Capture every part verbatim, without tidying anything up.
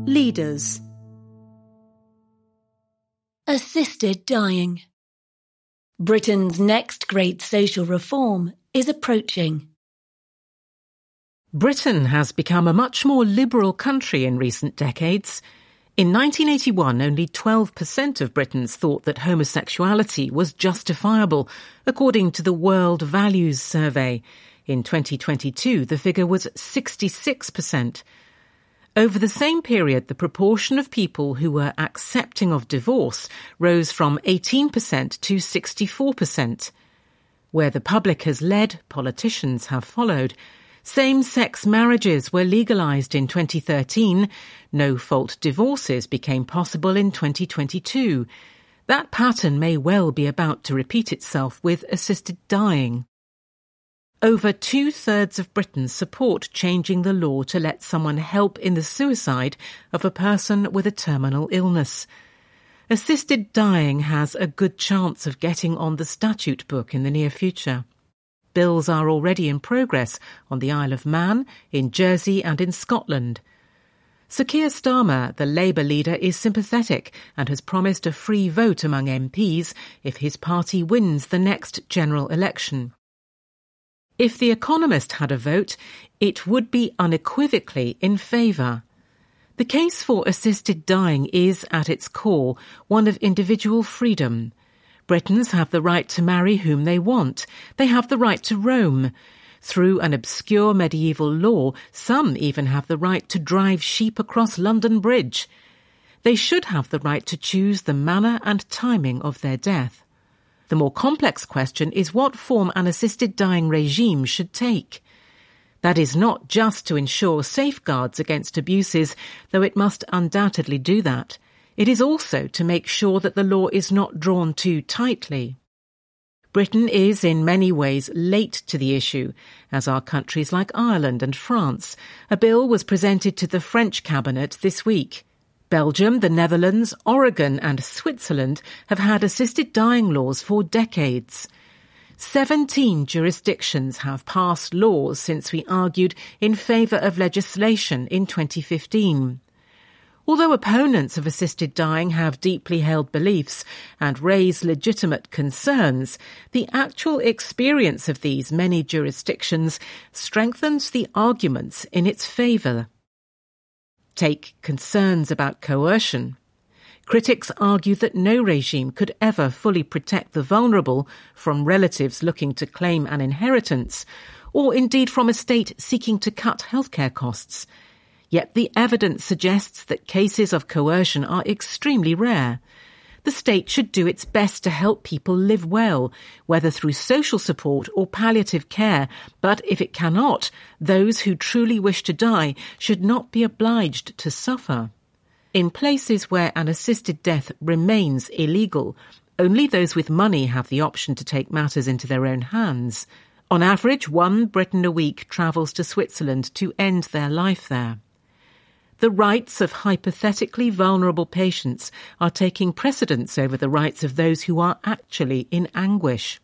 Leaders. Assisted dying. Britain's next great social reform is approaching. Britain has become a much more liberal country in recent decades. In nineteen eighty-one, only twelve percent of Britons thought that homosexuality was justifiable, according to the World Values Survey. In twenty twenty-two, the figure was sixty-six percent. Over the same period, the proportion of people who were accepting of divorce rose from eighteen percent to sixty-four percent. Where the public has led, politicians have followed. Same-sex marriages were legalised in twenty thirteen. No-fault divorces became possible in twenty twenty-two. That pattern may well be about to repeat itself with assisted dying. Over two-thirds of Britons support changing the law to let someone help in the suicide of a person with a terminal illness. Assisted dying has a good chance of getting on the statute book in the near future. Bills are already in progress on the Isle of Man, in Jersey and in Scotland. Sir Keir Starmer, the Labour leader, is sympathetic and has promised a free vote among M Ps if his party wins the next general election. If The Economist had a vote, it would be unequivocally in favour. The case for assisted dying is, at its core, one of individual freedom. Britons have the right to marry whom they want. They have the right to roam. Through an obscure medieval law, some even have the right to drive sheep across London Bridge. They should have the right to choose the manner and timing of their death. The more complex question is what form an assisted dying regime should take. That is not just to ensure safeguards against abuses, though it must undoubtedly do that. It is also to make sure that the law is not drawn too tightly. Britain is in many ways late to the issue, as are countries like Ireland and France. A bill was presented to the French cabinet this week. Belgium, the Netherlands, Oregon and Switzerland have had assisted dying laws for decades. Seventeen jurisdictions have passed laws since we argued in favour of legislation in twenty fifteen. Although opponents of assisted dying have deeply held beliefs and raise legitimate concerns, the actual experience of these many jurisdictions strengthens the arguments in its favour. Take concerns about coercion. Critics argue that no regime could ever fully protect the vulnerable from relatives looking to claim an inheritance, or indeed from a state seeking to cut healthcare costs. Yet the evidence suggests that cases of coercion are extremely rare. The state should do its best to help people live well, whether through social support or palliative care, but if it cannot, those who truly wish to die should not be obliged to suffer. In places where an assisted death remains illegal, only those with money have the option to take matters into their own hands. On average, one Briton a week travels to Switzerland to end their life there. The rights of hypothetically vulnerable patients are taking precedence over the rights of those who are actually in anguish.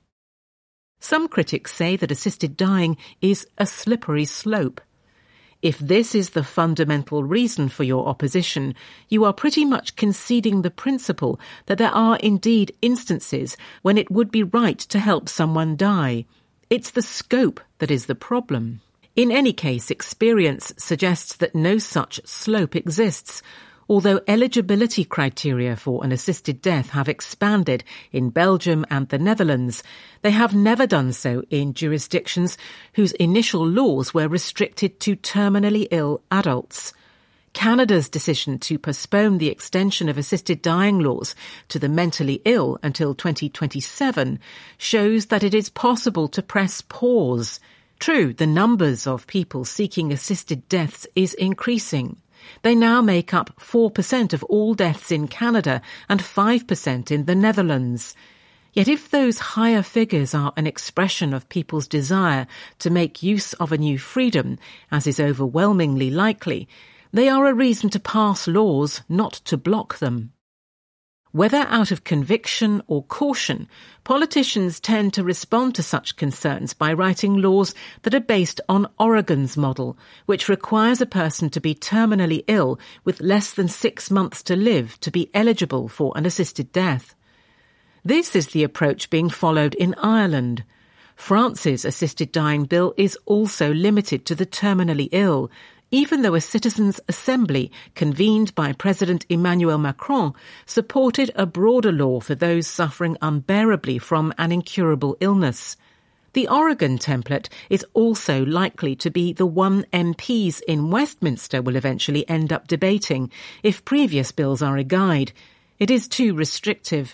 Some critics say that assisted dying is a slippery slope. If this is the fundamental reason for your opposition, you are pretty much conceding the principle that there are indeed instances when it would be right to help someone die. It's the scope that is the problem. In any case, experience suggests that no such slope exists. Although eligibility criteria for an assisted death have expanded in Belgium and the Netherlands, they have never done so in jurisdictions whose initial laws were restricted to terminally ill adults. Canada's decision to postpone the extension of assisted dying laws to the mentally ill until twenty twenty-seven shows that it is possible to press pause. True, the numbers of people seeking assisted deaths is increasing. They now make up four percent of all deaths in Canada and five percent in the Netherlands. Yet if those higher figures are an expression of people's desire to make use of a new freedom, as is overwhelmingly likely, they are a reason to pass laws, not to block them. Whether out of conviction or caution, politicians tend to respond to such concerns by writing laws that are based on Oregon's model, which requires a person to be terminally ill with less than six months to live to be eligible for an assisted death. This is the approach being followed in Ireland. France's assisted dying bill is also limited to the terminally ill, even though a citizens' assembly convened by President Emmanuel Macron supported a broader law for those suffering unbearably from an incurable illness. The Oregon template is also likely to be the one M Ps in Westminster will eventually end up debating if previous bills are a guide. It is too restrictive.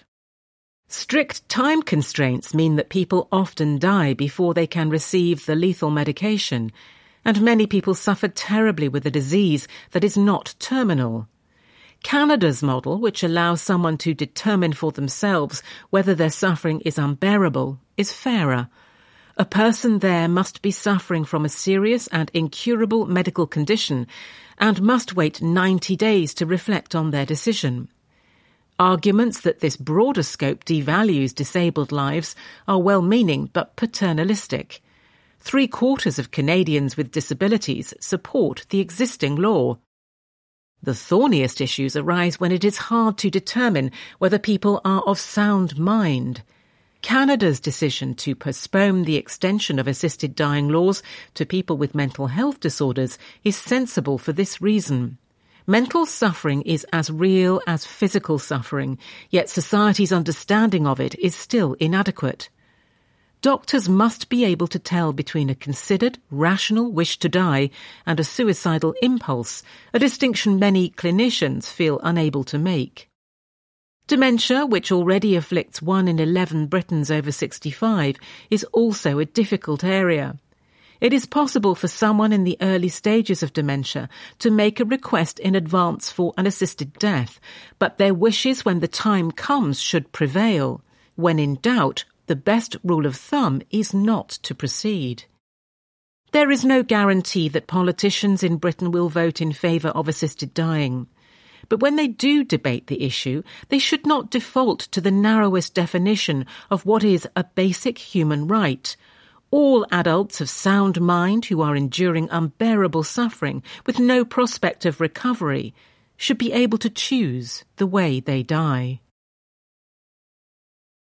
Strict time constraints mean that people often die before they can receive the lethal medication, and many people suffer terribly with a disease that is not terminal. Canada's model, which allows someone to determine for themselves whether their suffering is unbearable, is fairer. A person there must be suffering from a serious and incurable medical condition and must wait ninety days to reflect on their decision. Arguments that this broader scope devalues disabled lives are well-meaning but paternalistic. Three-quarters of Canadians with disabilities support the existing law. The thorniest issues arise when it is hard to determine whether people are of sound mind. Canada's decision to postpone the extension of assisted dying laws to people with mental health disorders is sensible for this reason. Mental suffering is as real as physical suffering, yet society's understanding of it is still inadequate. Doctors must be able to tell between a considered, rational wish to die and a suicidal impulse, a distinction many clinicians feel unable to make. Dementia, which already afflicts one in eleven Britons over sixty-five, is also a difficult area. It is possible for someone in the early stages of dementia to make a request in advance for an assisted death, but their wishes when the time comes should prevail. When in doubt, the best rule of thumb is not to proceed. There is no guarantee that politicians in Britain will vote in favour of assisted dying. But when they do debate the issue, they should not default to the narrowest definition of what is a basic human right. All adults of sound mind who are enduring unbearable suffering with no prospect of recovery should be able to choose the way they die.